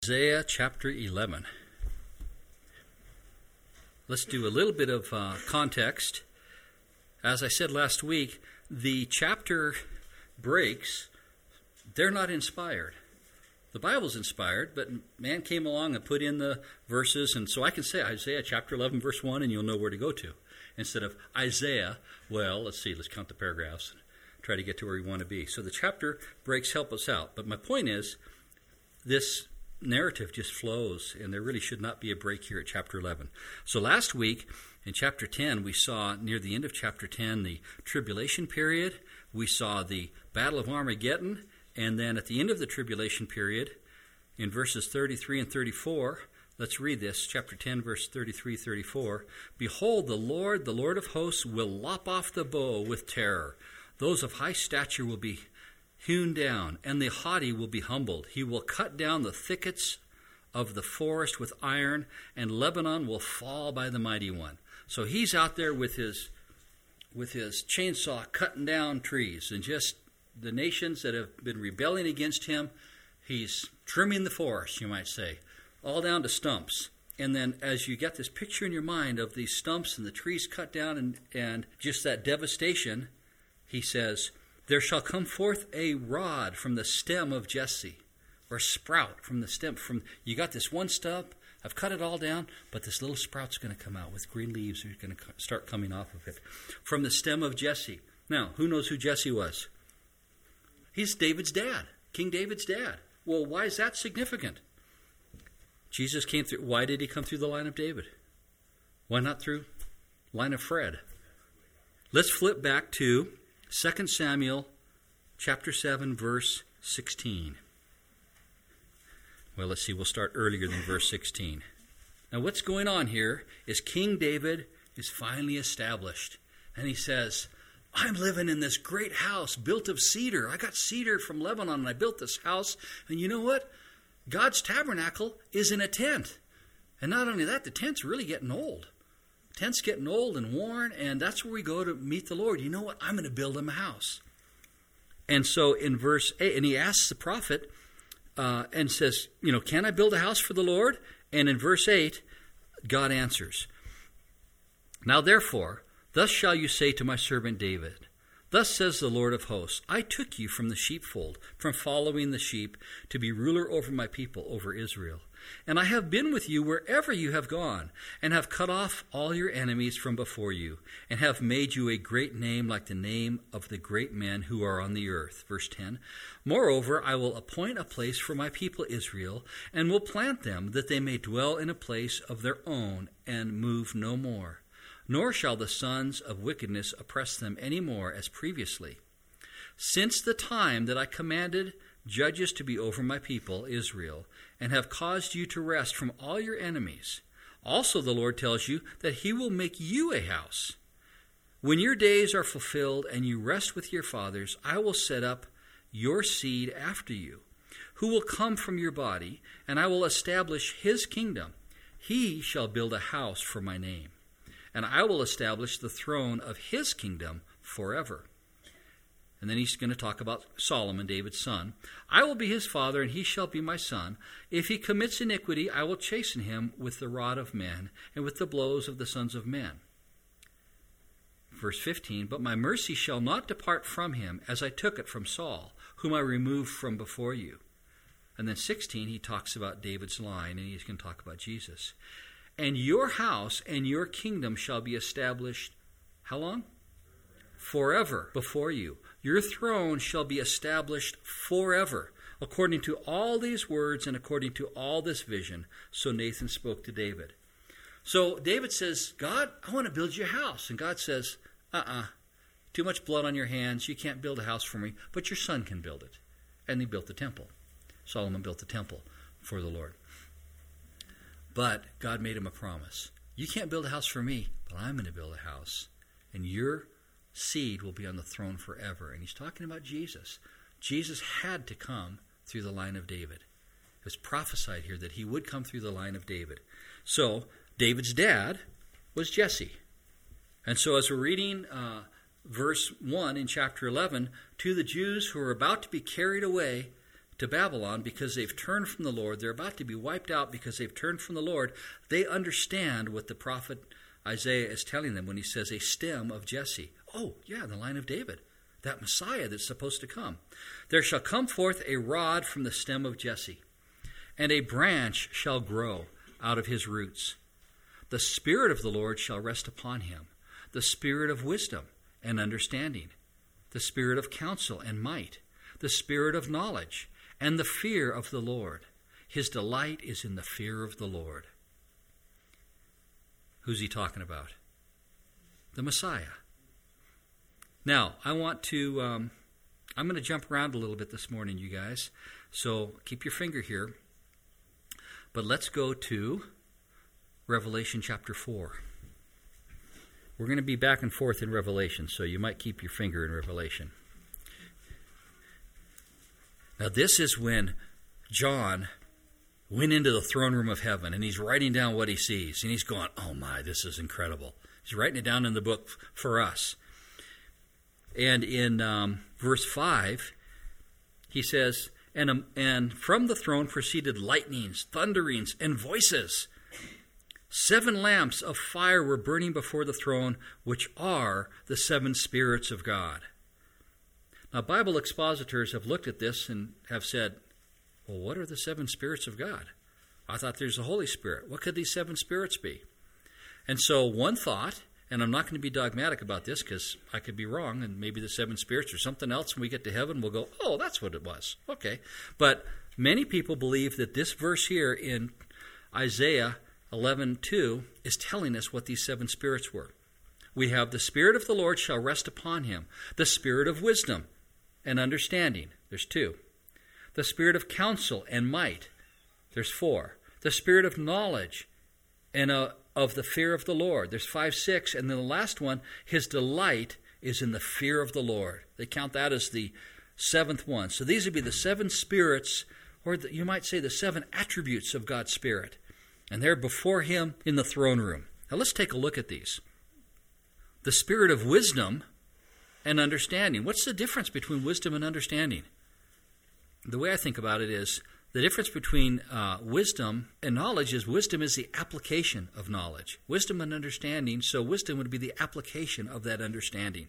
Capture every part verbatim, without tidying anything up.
Isaiah chapter eleven. Let's do a little bit of uh, context. As I said last week, the chapter breaks, they're not inspired. The Bible's inspired, but man came along and put in the verses, and so I can say Isaiah chapter eleven, verse one, and you'll know where to go to. Instead of Isaiah, well, let's see, let's count the paragraphs and try to get to where we want to be. So the chapter breaks help us out. But my point is, this narrative just flows, and there really should not be a break here at chapter eleven. So last week, in chapter ten, we saw near the end of chapter ten the tribulation period. We saw the Battle of Armageddon, and then at the end of the tribulation period, in verses thirty-three and thirty-four, let's read this, chapter ten, verse thirty-three, thirty-four. Behold, the Lord, the Lord of hosts, will lop off the bow with terror. Those of high stature will be hewn down, and the haughty will be humbled. He will cut down the thickets of the forest with iron, and Lebanon will fall by the mighty one. So he's out there with his with his chainsaw cutting down trees, and just the nations that have been rebelling against him, he's trimming the forest, you might say, all down to stumps. And then as you get this picture in your mind of these stumps and the trees cut down and, and just that devastation, he says, there shall come forth a rod from the stem of Jesse, or a sprout from the stem. From you got this one stump, I've cut it all down, but this little sprout's going to come out with green leaves are going to start coming off of it. From the stem of Jesse. Now, who knows who Jesse was? He's David's dad, King David's dad. Well, why is that significant? Jesus came through. Why did he come through the line of David? Why not through line of Fred? Let's flip back to Second Samuel chapter seven, verse sixteen. Well, let's see, we'll start earlier than verse sixteen. Now, what's going on here is King David is finally established. And he says, I'm living in this great house built of cedar. I got cedar from Lebanon, and I built this house. And you know what? God's tabernacle is in a tent. And not only that, the tent's really getting old. Tent's getting old and worn, and that's where we go to meet the Lord. You know what? I'm going to build him a house. And so in verse eight, and he asks the prophet uh, and says, you know, can I build a house for the Lord? And in verse eight, God answers, now therefore, thus shall you say to my servant David, thus says the Lord of hosts, I took you from the sheepfold, from following the sheep, to be ruler over my people, over Israel. And I have been with you wherever you have gone, and have cut off all your enemies from before you, and have made you a great name like the name of the great men who are on the earth. Verse ten, moreover, I will appoint a place for my people Israel, and will plant them, that they may dwell in a place of their own, and move no more. Nor shall the sons of wickedness oppress them any more as previously. Since the time that I commanded judges to be over my people Israel, and have caused you to rest from all your enemies. Also the Lord tells you that he will make you a house. When your days are fulfilled and you rest with your fathers, I will set up your seed after you, who will come from your body, and I will establish his kingdom. He shall build a house for my name, and I will establish the throne of his kingdom forever. And then he's going to talk about Solomon, David's son. I will be his father, and he shall be my son. If he commits iniquity, I will chasten him with the rod of men, and with the blows of the sons of men. Verse fifteen, but my mercy shall not depart from him, as I took it from Saul, whom I removed from before you. And then sixteen, he talks about David's line, and he's going to talk about Jesus. And your house and your kingdom shall be established, how long? Forever before you. Your throne shall be established forever, according to all these words and according to all this vision. So Nathan spoke to David. So David says, God, I want to build you a house. And God says, uh-uh, too much blood on your hands. You can't build a house for me, but your son can build it. And he built the temple. Solomon built the temple for the Lord. But God made him a promise. You can't build a house for me, but I'm going to build a house. And your seed will be on the throne forever. And he's talking about Jesus. Jesus had to come through the line of David. It was prophesied here that he would come through the line of David. So David's dad was Jesse. And so as we're reading uh, verse one in chapter eleven, to the Jews who are about to be carried away to Babylon because they've turned from the Lord. They're about to be wiped out because they've turned from the Lord. They understand what the prophet Isaiah is telling them when he says a stem of Jesse. Oh, yeah, the line of David, that Messiah that's supposed to come. There shall come forth a rod from the stem of Jesse, and a branch shall grow out of his roots. The Spirit of the Lord shall rest upon him, the Spirit of wisdom and understanding, the Spirit of counsel and might, the Spirit of knowledge, and the fear of the Lord. His delight is in the fear of the Lord. Who's he talking about? The Messiah. Now, I want to, um, I'm going to jump around a little bit this morning, you guys. So keep your finger here. But let's go to Revelation chapter four. We're going to be back and forth in Revelation, so you might keep your finger in Revelation. Now, this is when John went into the throne room of heaven, and he's writing down what he sees, and he's going, oh my, this is incredible. He's writing it down in the book for us. And in um, verse five, he says, and, um, and from the throne proceeded lightnings, thunderings, and voices. Seven lamps of fire were burning before the throne, which are the seven spirits of God. Now, Bible expositors have looked at this and have said, well, what are the seven spirits of God? I thought there's the Holy Spirit. What could these seven spirits be? And so one thought, and I'm not going to be dogmatic about this because I could be wrong, and maybe the seven spirits or something else, when we get to heaven, we'll go, oh, that's what it was. Okay. But many people believe that this verse here in Isaiah eleven two is telling us what these seven spirits were. We have the Spirit of the Lord shall rest upon him, the Spirit of wisdom and understanding. There's two. The Spirit of counsel and might. There's four. The Spirit of knowledge and uh, of the fear of the Lord. There's five, six. And then the last one, his delight is in the fear of the Lord. They count that as the seventh one. So these would be the seven spirits, or the, you might say the seven attributes of God's Spirit. And they're before him in the throne room. Now let's take a look at these. The Spirit of wisdom and understanding. What's the difference between wisdom and understanding? The way I think about it is the difference between uh, wisdom and knowledge is wisdom is the application of knowledge. Wisdom and understanding, so wisdom would be the application of that understanding.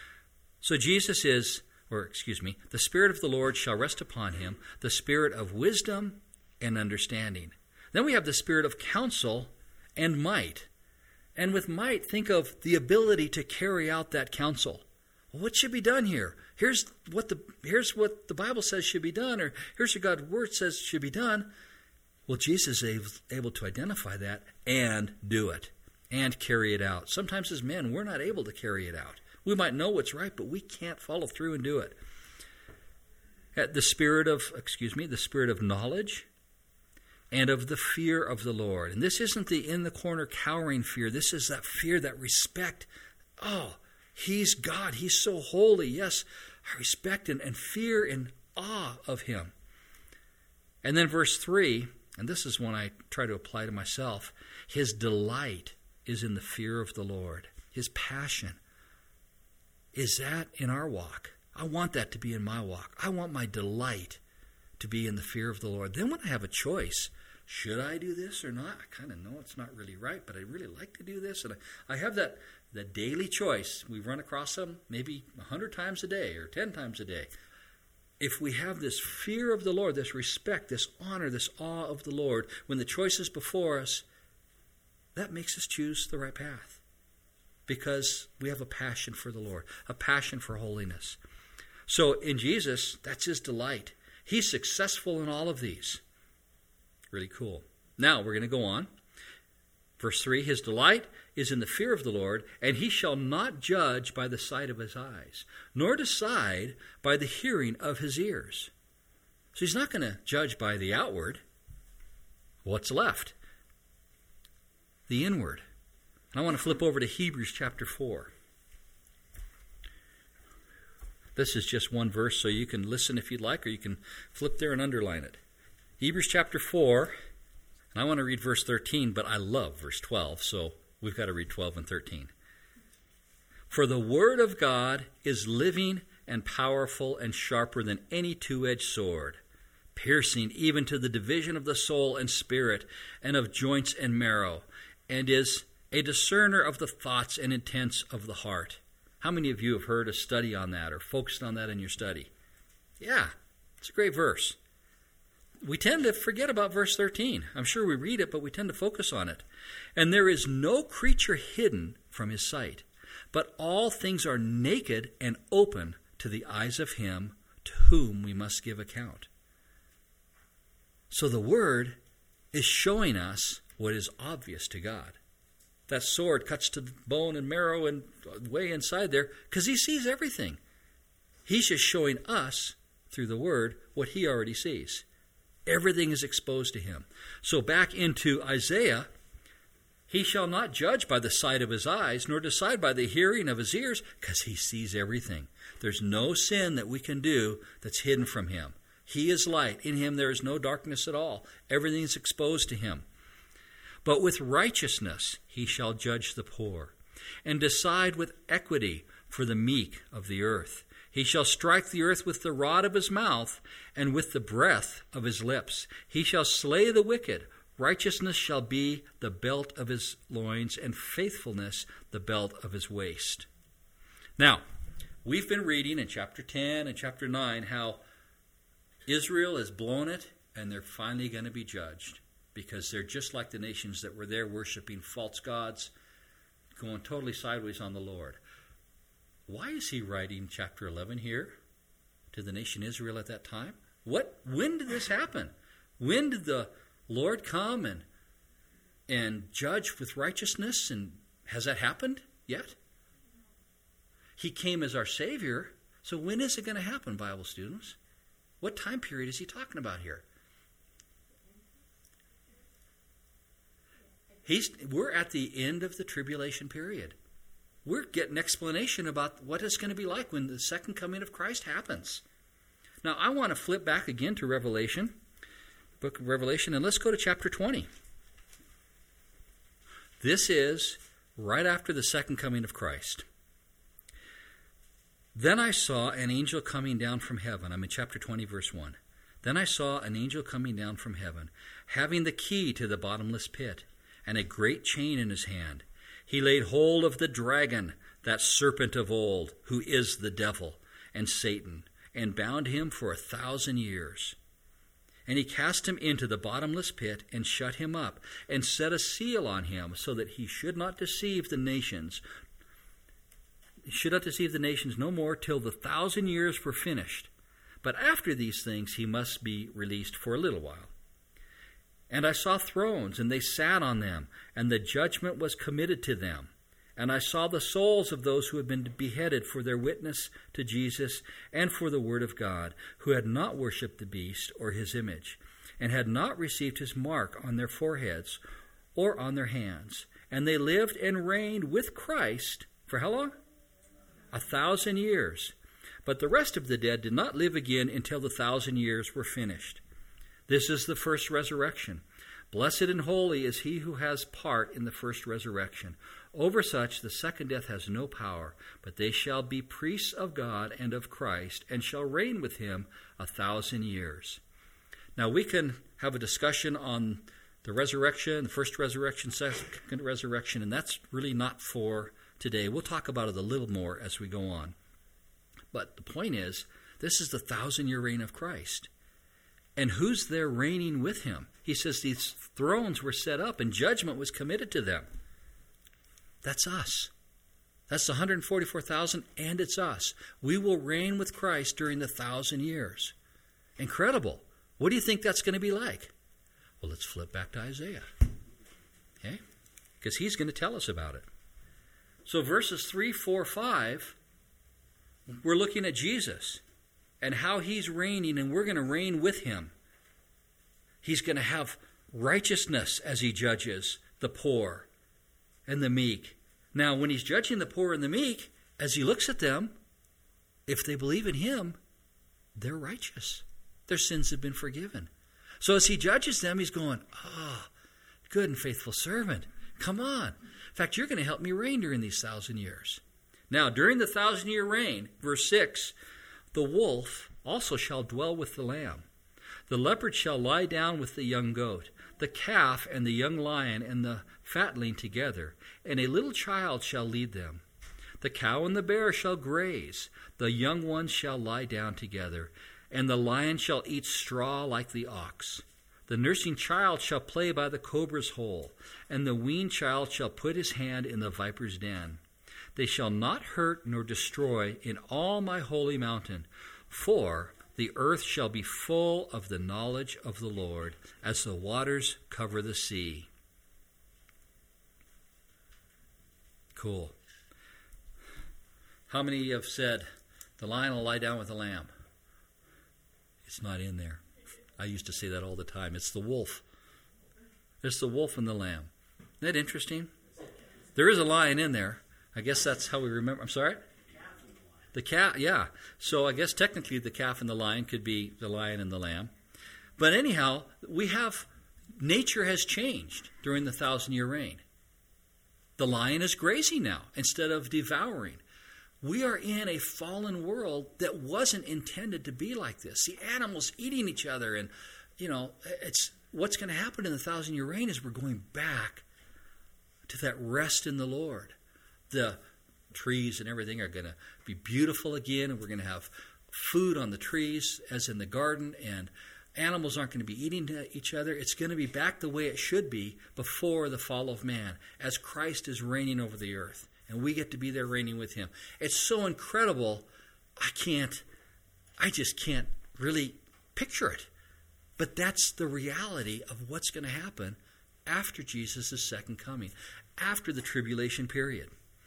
So Jesus is, or excuse me, the Spirit of the Lord shall rest upon him, the Spirit of wisdom and understanding. Then we have the Spirit of counsel and might. And with might, think of the ability to carry out that counsel. Well, what should be done here? Here's what the here's what the Bible says should be done, or here's what God's Word says should be done. Well, Jesus is able to identify that and do it and carry it out. Sometimes as men, we're not able to carry it out. We might know what's right, but we can't follow through and do it. The spirit of, excuse me, the spirit of knowledge and of the fear of the Lord. And this isn't the in-the-corner cowering fear. This is that fear, that respect. Oh, he's God. He's so holy. Yes, I respect and, and fear and awe of him. And then verse three, and this is one I try to apply to myself. His delight is in the fear of the Lord. His passion. Is that in our walk? I want that to be in my walk. I want my delight to be in the fear of the Lord. Then when I have a choice, should I do this or not? I kind of know it's not really right, but I really like to do this. And I, I have that, that daily choice. We run across them maybe a hundred times a day or ten times a day. If we have this fear of the Lord, this respect, this honor, this awe of the Lord, when the choice is before us, that makes us choose the right path. Because we have a passion for the Lord, a passion for holiness. So in Jesus, that's his delight. He's successful in all of these. Really cool. Now we're going to go on. Verse three, his delight is in the fear of the Lord, and he shall not judge by the sight of his eyes, nor decide by the hearing of his ears. So he's not going to judge by the outward. What's left? The inward. And I want to flip over to Hebrews chapter four. This is just one verse, so you can listen if you'd like, or you can flip there and underline it. Hebrews chapter four, and I want to read verse thirteen, but I love verse twelve, so we've got to read twelve and thirteen. For the word of God is living and powerful and sharper than any two-edged sword, piercing even to the division of the soul and spirit, and of joints and marrow, and is a discerner of the thoughts and intents of the heart. How many of you have heard a study on that or focused on that in your study? Yeah, it's a great verse. We tend to forget about verse thirteen. I'm sure we read it, but we tend to focus on it. And there is no creature hidden from his sight, but all things are naked and open to the eyes of him to whom we must give account. So the Word is showing us what is obvious to God. That sword cuts to the bone and marrow and way inside there because he sees everything. He's just showing us through the Word what he already sees. Everything is exposed to him. So back into Isaiah, he shall not judge by the sight of his eyes, nor decide by the hearing of his ears, because he sees everything. There's no sin that we can do that's hidden from him. He is light. In him there is no darkness at all. Everything is exposed to him. But with righteousness he shall judge the poor, and decide with equity for the meek of the earth. He shall strike the earth with the rod of his mouth, and with the breath of his lips. He shall slay the wicked. Righteousness shall be the belt of his loins, and faithfulness the belt of his waist. Now, we've been reading in chapter ten and chapter nine how Israel has blown it, and they're finally going to be judged, because they're just like the nations that were there worshiping false gods, going totally sideways on the Lord. Why is he writing chapter eleven here to the nation Israel at that time? What? When did this happen? When did the Lord come and and judge with righteousness? And has that happened yet? He came as our Savior. So when is it going to happen, Bible students? What time period is he talking about here? He's, we're at the end of the tribulation period. We're getting explanation about what it's going to be like when the second coming of Christ happens. Now, I want to flip back again to Revelation, book of Revelation, and let's go to chapter twenty. This is right after the second coming of Christ. Then I saw an angel coming down from heaven. I'm in chapter twenty, verse one. Then I saw an angel coming down from heaven, having the key to the bottomless pit, and a great chain in his hand. He laid hold of the dragon, that serpent of old, who is the devil and Satan, and bound him for a thousand years. And he cast him into the bottomless pit and shut him up, and set a seal on him, so that he should not deceive the nations. He should not deceive the nations no more till the thousand years were finished. But after these things he must be released for a little while. And I saw thrones, and they sat on them, and the judgment was committed to them. And I saw the souls of those who had been beheaded for their witness to Jesus and for the word of God, who had not worshipped the beast or his image, and had not received his mark on their foreheads or on their hands. And they lived and reigned with Christ for how long? A thousand years. But the rest of the dead did not live again until the thousand years were finished. This is the first resurrection. Blessed and holy is he who has part in the first resurrection. Over such the second death has no power, but they shall be priests of God and of Christ, and shall reign with him a thousand years. Now we can have a discussion on the resurrection, the first resurrection, second resurrection, and that's really not for today. We'll talk about it a little more as we go on. But the point is, this is the thousand-year reign of Christ. And who's there reigning with him? He says these thrones were set up and judgment was committed to them. That's us. That's the one hundred forty-four thousand, and it's us. We will reign with Christ during the thousand years. Incredible. What do you think that's going to be like? Well, let's flip back to Isaiah. Okay? Because he's going to tell us about it. So verses three, four, five, we're looking at Jesus and how he's reigning, and we're going to reign with him. He's going to have righteousness as he judges the poor and the meek. Now, when he's judging the poor and the meek, as he looks at them, if they believe in him, they're righteous. Their sins have been forgiven. So as he judges them, he's going, ah, oh, good and faithful servant. Come on. In fact, you're going to help me reign during these thousand years. Now, during the thousand-year reign, verse six, the wolf also shall dwell with the lamb. The leopard shall lie down with the young goat, the calf and the young lion and the fatling together, and a little child shall lead them. The cow and the bear shall graze, the young ones shall lie down together, and the lion shall eat straw like the ox. The nursing child shall play by the cobra's hole, and the weaned child shall put his hand in the viper's den. They shall not hurt nor destroy in all my holy mountain, for the earth shall be full of the knowledge of the Lord, as the waters cover the sea. Cool. How many have said, the lion will lie down with the lamb? It's not in there. I used to say that all the time. It's the wolf. It's the wolf and the lamb. Isn't that interesting? There is a lion in there. I guess that's how we remember. I'm sorry? The calf, yeah. So I guess technically the calf and the lion could be the lion and the lamb. But anyhow, we have, nature has changed during the thousand-year reign. The lion is grazing now instead of devouring. We are in a fallen world that wasn't intended to be like this. The animals eating each other, and, you know, it's what's going to happen in the thousand-year reign is we're going back to that rest in the Lord. The trees and everything are going to be beautiful again, and we're going to have food on the trees as in the garden, and animals aren't going to be eating each other. It's going to be back the way it should be before the fall of man, as Christ is reigning over the earth, and we get to be there reigning with him. It's so incredible, I can't, I just can't really picture it. But that's the reality of what's going to happen after Jesus' second coming, after the tribulation period.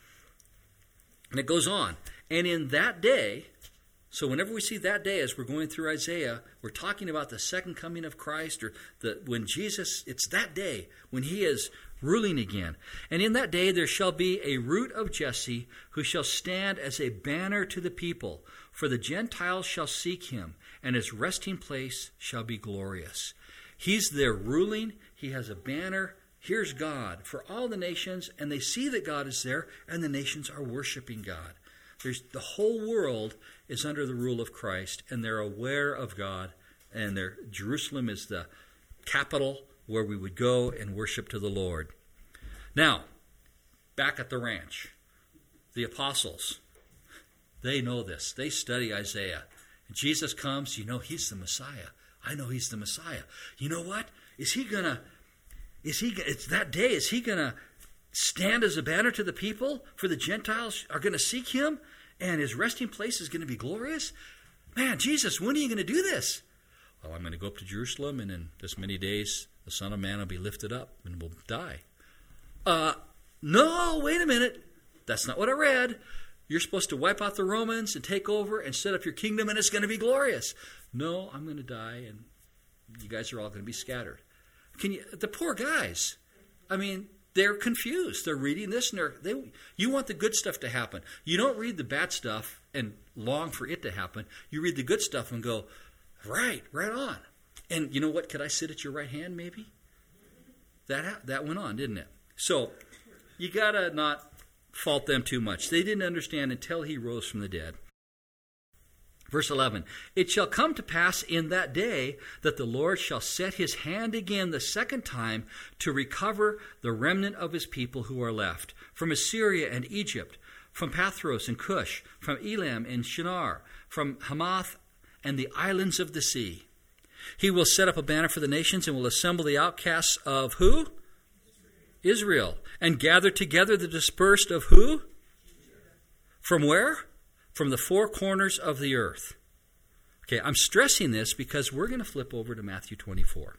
And it goes on. And in that day, so whenever we see that day as we're going through Isaiah, we're talking about the second coming of Christ, or the when Jesus, it's that day when he is ruling again. And in that day there shall be a root of Jesse, who shall stand as a banner to the people. For the Gentiles shall seek him, and his resting place shall be glorious. He's there ruling. He has a banner. Here's God for all the nations, and they see that God is there, and the nations are worshiping God. There's, the whole world is under the rule of Christ, and they're aware of God, and their, Jerusalem is the capital where we would go and worship to the Lord. Now, back at the ranch, the apostles, they know this. They study Isaiah. And Jesus comes, you know, he's the Messiah. I know he's the Messiah. You know what? Is he going to... Is he? It's that day. Is he going to stand as a banner to the people? For the Gentiles are going to seek him, and his resting place is going to be glorious? Man, Jesus, when are you going to do this? Well, I'm going to go up to Jerusalem, and in this many days, the Son of Man will be lifted up and will die. Uh, no, wait a minute. That's not what I read. You're supposed to wipe out the Romans and take over and set up your kingdom, and it's going to be glorious. No, I'm going to die, and you guys are all going to be scattered. Can you, the poor guys, I mean, they're confused. They're reading this, and they're, they, you want the good stuff to happen. You don't read the bad stuff and long for it to happen. You read the good stuff and go, right, right on. And you know what? Could I sit at your right hand, maybe? That that went on, didn't it? So you got to not fault them too much. They didn't understand until he rose from the dead. Verse eleven, it shall come to pass in that day that the Lord shall set his hand again the second time to recover the remnant of his people who are left, from Assyria and Egypt, from Pathros and Cush, from Elam and Shinar, from Hamath and the islands of the sea. He will set up a banner for the nations and will assemble the outcasts of who? Israel. And gather together the dispersed of who? From where? From the four corners of the earth. Okay, I'm stressing this because we're going to flip over to Matthew twenty-four.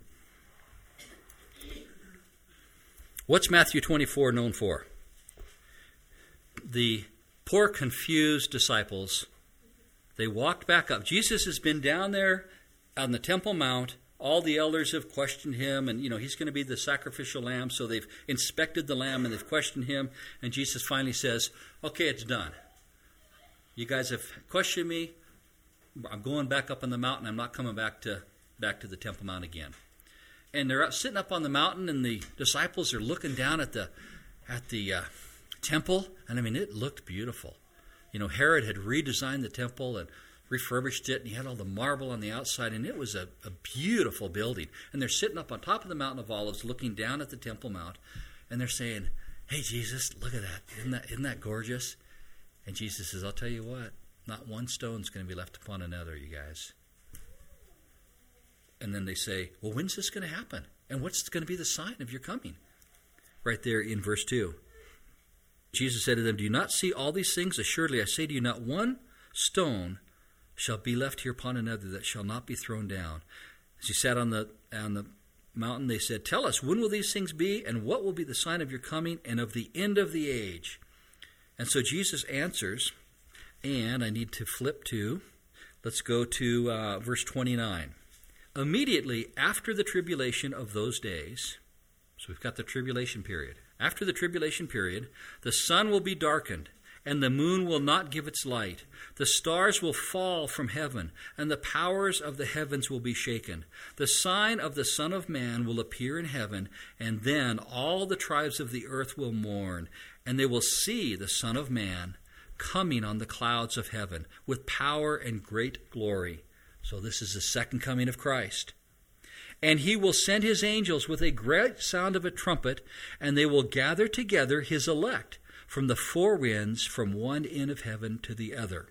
What's Matthew twenty-four known for? The poor, confused disciples, they walked back up. Jesus has been down there on the Temple Mount. All the elders have questioned him, and, you know, he's going to be the sacrificial lamb, so they've inspected the lamb, and they've questioned him, and Jesus finally says, okay, it's done. You guys have questioned me. I'm going back up on the mountain. I'm not coming back to back to the Temple Mount again. And they're up, sitting up on the mountain, and the disciples are looking down at the at the uh, temple. And I mean, it looked beautiful. You know, Herod had redesigned the temple, and refurbished it, and he had all the marble on the outside, and it was a, a beautiful building. And they're sitting up on top of the Mountain of Olives looking down at the Temple Mount, and they're saying, hey, Jesus, look at that. Isn't that, isn't that gorgeous? And Jesus says, I'll tell you what, not one stone's going to be left upon another, you guys. And then they say, well, when's this going to happen? And what's going to be the sign of your coming? Right there in verse two. Jesus said to them, do you not see all these things? Assuredly, I say to you, not one stone shall be left here upon another that shall not be thrown down. As he sat on the on the mountain, they said, tell us, when will these things be, and what will be the sign of your coming and of the end of the age? And so Jesus answers, and I need to flip to, let's go to uh, verse twenty-nine. Immediately after the tribulation of those days, so we've got the tribulation period. After the tribulation period, the sun will be darkened, and the moon will not give its light. The stars will fall from heaven, and the powers of the heavens will be shaken. The sign of the Son of Man will appear in heaven, and then all the tribes of the earth will mourn, and they will see the Son of Man coming on the clouds of heaven with power and great glory. So this is the second coming of Christ. And he will send his angels with a great sound of a trumpet, and they will gather together his elect from the four winds, from one end of heaven to the other.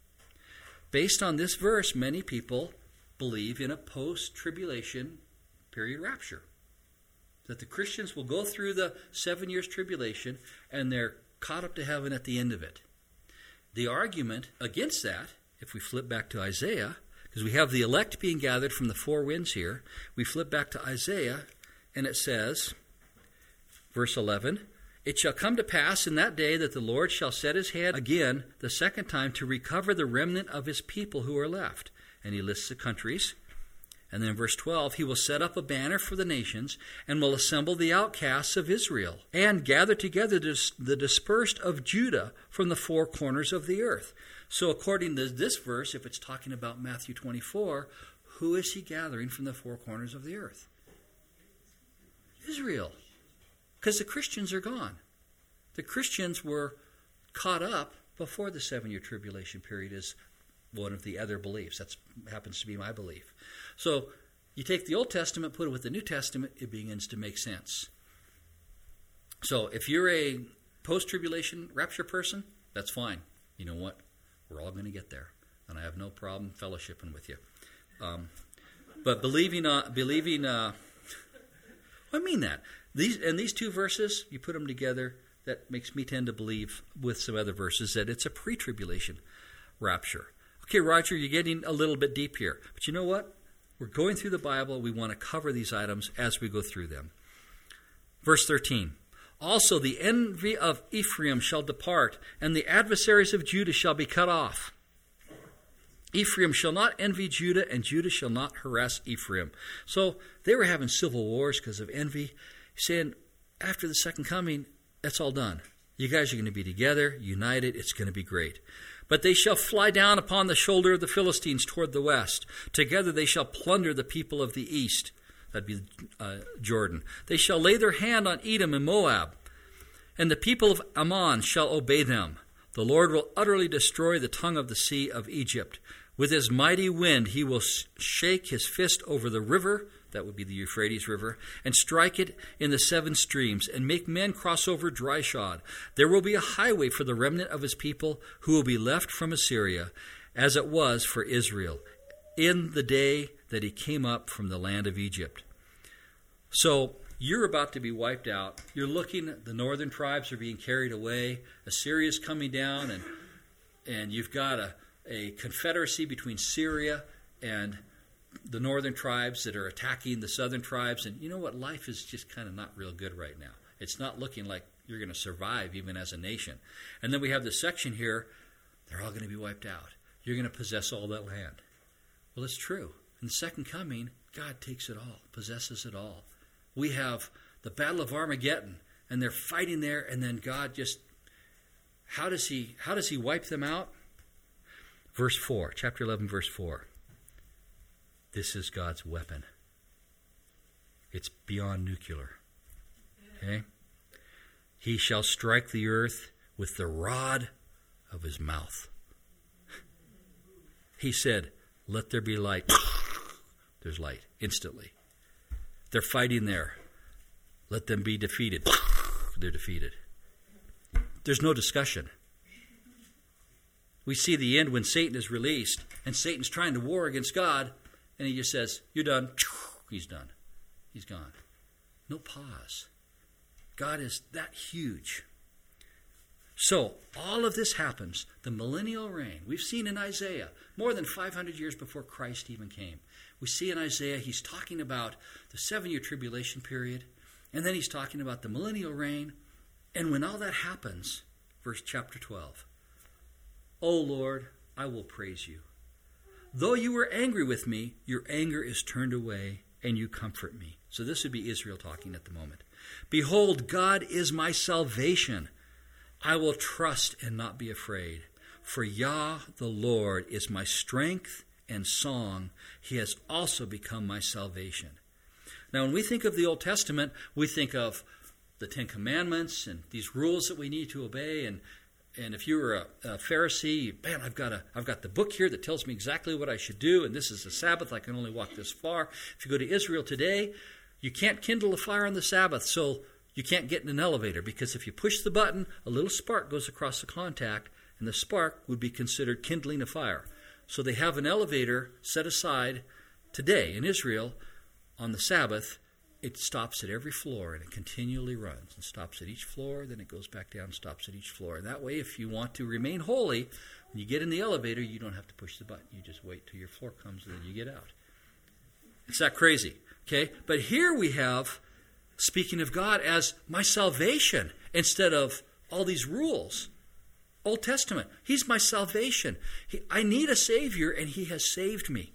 Based on this verse, many people believe in a post-tribulation period rapture. That the Christians will go through the seven years tribulation, and they're caught up to heaven at the end of it. The argument against that, if we flip back to Isaiah, because we have the elect being gathered from the four winds here, we flip back to Isaiah, and it says, verse eleven, it shall come to pass in that day that the Lord shall set his hand again the second time to recover the remnant of his people who are left. And he lists the countries. And then verse twelve, he will set up a banner for the nations and will assemble the outcasts of Israel and gather together the dispersed of Judah from the four corners of the earth. So according to this verse, if it's talking about Matthew twenty-four, who is he gathering from the four corners of the earth? Israel. Because the Christians are gone. The Christians were caught up before the seven-year tribulation period is one of the other beliefs. That happens to be my belief. So you take the Old Testament, put it with the New Testament, it begins to make sense. So if you're a post-tribulation rapture person, that's fine. You know what? We're all going to get there. And I have no problem fellowshipping with you. Um, but believing, uh, believing, uh, I mean that. These and these two verses, you put them together, that makes me tend to believe with some other verses that it's a pre-tribulation rapture. Okay, Roger, you're getting a little bit deep here. But you know what? We're going through the Bible. We want to cover these items as we go through them. Verse thirteen. Also the envy of Ephraim shall depart, and the adversaries of Judah shall be cut off. Ephraim shall not envy Judah, and Judah shall not harass Ephraim. So they were having civil wars because of envy. He's saying, after the second coming, that's all done. You guys are going to be together, united. It's going to be great. But they shall fly down upon the shoulder of the Philistines toward the west. Together they shall plunder the people of the east. That'd be uh, Jordan. They shall lay their hand on Edom and Moab, and the people of Ammon shall obey them. The Lord will utterly destroy the tongue of the sea of Egypt. With his mighty wind he will shake his fist over the river, that would be the Euphrates River, and strike it in the seven streams, and make men cross over dry shod. There will be a highway for the remnant of his people who will be left from Assyria, as it was for Israel, in the day that he came up from the land of Egypt. So you're about to be wiped out. You're looking, the northern tribes are being carried away. Assyria's coming down, and and you've got a, a confederacy between Syria and the northern tribes that are attacking the southern tribes. And you know what? Life is just kind of not real good right now. It's not looking like you're going to survive even as a nation. And then we have this section here, they're all going to be wiped out. You're going to possess all that land. Well, it's true. In the second coming, God takes it all, possesses it all. We have the Battle of Armageddon, and they're fighting there, and then God just, how does he, how does he wipe them out? Verse four, chapter eleven, verse four. This is God's weapon. It's beyond nuclear. Okay? He shall strike the earth with the rod of his mouth. He said, let there be light. There's light instantly. They're fighting there. Let them be defeated. They're defeated. There's no discussion. We see the end when Satan is released, and Satan's trying to war against God, and he just says, you're done. He's done. He's gone. No pause. God is that huge. So, all of this happens. The millennial reign. We've seen in Isaiah, more than five hundred years before Christ even came. We see in Isaiah, he's talking about the seven-year tribulation period, and then he's talking about the millennial reign. And when all that happens, verse chapter twelve, O Lord, I will praise you. Though you were angry with me, your anger is turned away, and you comfort me. So this would be Israel talking at the moment. Behold, God is my salvation. I will trust and not be afraid. For Yah, the Lord, is my strength and song. He has also become my salvation. Now, when we think of the Old Testament, we think of the Ten Commandments and these rules that we need to obey. And and if you were a, a Pharisee, man, I've got a I've got the book here that tells me exactly what I should do. And this is the Sabbath. I can only walk this far. If you go to Israel today, you can't kindle a fire on the Sabbath, so you can't get in an elevator, because if you push the button, a little spark goes across the contact, and the spark would be considered kindling a fire. So they have an elevator set aside today in Israel on the Sabbath. It stops at every floor, and it continually runs and stops at each floor, then it goes back down and stops at each floor. And that way, if you want to remain holy, when you get in the elevator, you don't have to push the button. You just wait till your floor comes, and then you get out. It's that crazy, okay? But here we have, speaking of God as my salvation, instead of all these rules. Old Testament, he's my salvation. He, I need a Savior, and he has saved me.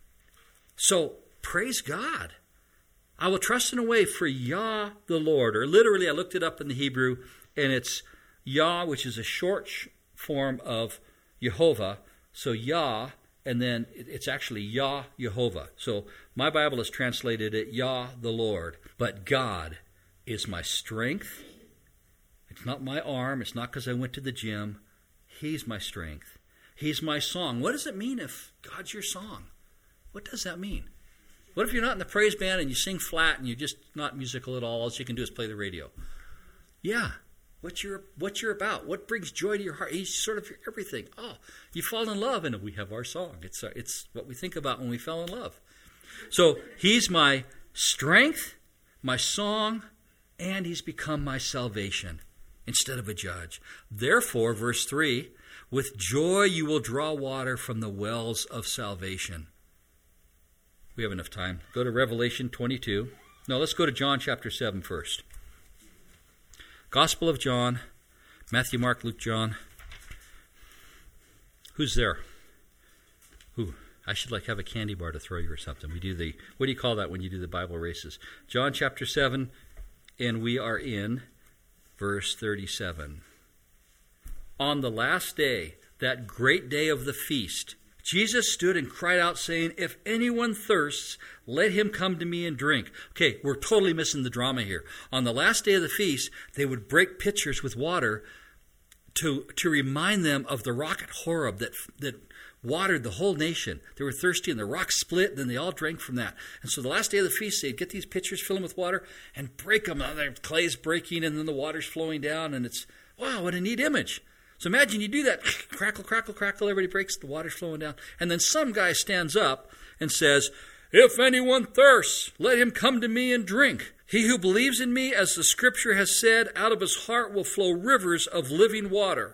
So, praise God. I will trust in a way for Yah the Lord. Or literally, I looked it up in the Hebrew, and it's Yah, which is a short form of Jehovah. So Yah, and then it's actually Yah Jehovah. So my Bible has translated it Yah the Lord. But God is my strength. It's not my arm. It's not because I went to the gym. He's my strength. He's my song. What does it mean if God's your song? What does that mean? What if you're not in the praise band and you sing flat and you're just not musical at all? All you can do is play the radio. Yeah. What you're, what you're about. What brings joy to your heart. He's sort of your everything. Oh, you fall in love, and we have our song. It's, uh, it's what we think about when we fell in love. So he's my strength, my song, and he's become my salvation instead of a judge. Therefore, verse three, with joy you will draw water from the wells of salvation. We have enough time. Go to Revelation twenty-two. No, let's go to John chapter seven first. Gospel of John, Matthew, Mark, Luke, John. Who's there? Who? I should like have a candy bar to throw you or something. We do the, what do you call that when you do the Bible races? John chapter seven, and we are in verse thirty-seven. On the last day, that great day of the feast, Jesus stood and cried out, saying, if anyone thirsts, let him come to me and drink. Okay, we're totally missing the drama here. On the last day of the feast, they would break pitchers with water to, to remind them of the rock at Horeb that, that watered the whole nation. They were thirsty, and the rock split, and then they all drank from that. And so the last day of the feast, they'd get these pitchers, fill them with water, and break them. The clay's breaking, and then the water's flowing down, and it's, wow, what a neat image. So imagine you do that, crackle, crackle, crackle, everybody breaks, the water's flowing down. And then some guy stands up and says, if anyone thirsts, let him come to me and drink. He who believes in me, as the scripture has said, out of his heart will flow rivers of living water.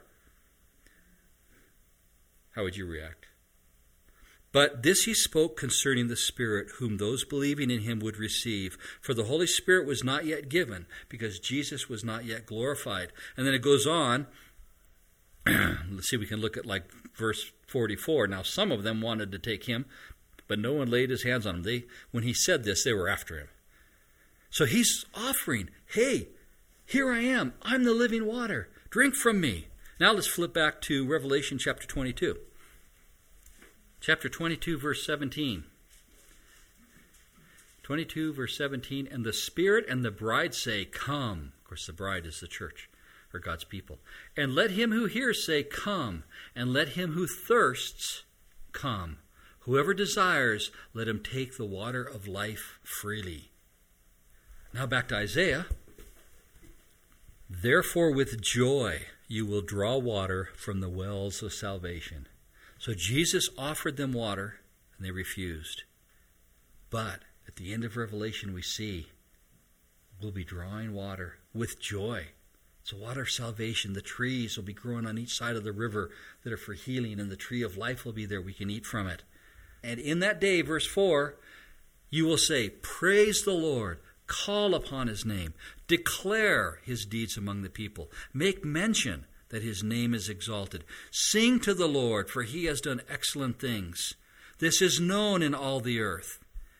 How would you react? But this he spoke concerning the Spirit, whom those believing in him would receive. For the Holy Spirit was not yet given, because Jesus was not yet glorified. And then it goes on. Let's see, we can look at like verse forty-four. Now, some of them wanted to take him, but no one laid his hands on him. They, when he said this, they were after him. So he's offering, hey, here I am. I'm the living water. Drink from me. Now let's flip back to Revelation chapter twenty-two. Chapter twenty-two, verse seventeen. twenty-two, verse seventeen. And the Spirit and the bride say, come. Of course, the bride is the church, or God's people. And let him who hears say, come. And let him who thirsts come. Whoever desires, let him take the water of life freely. Now back to Isaiah. Therefore with joy you will draw water from the wells of salvation. So Jesus offered them water, and they refused. But at the end of Revelation we see we'll be drawing water with joy. It's a water of salvation. The trees will be growing on each side of the river that are for healing, and the tree of life will be there. We can eat from it. And in that day, verse four, you will say, praise the Lord, call upon his name, declare his deeds among the people, make mention that his name is exalted. Sing to the Lord, for he has done excellent things. This is known in all the earth.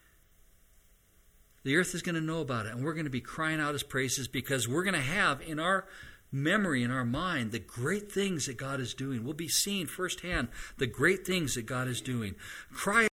The earth is going to know about it, and we're going to be crying out his praises because we're going to have in our memory, in our mind, the great things that God is doing. We'll be seeing firsthand the great things that God is doing. Cry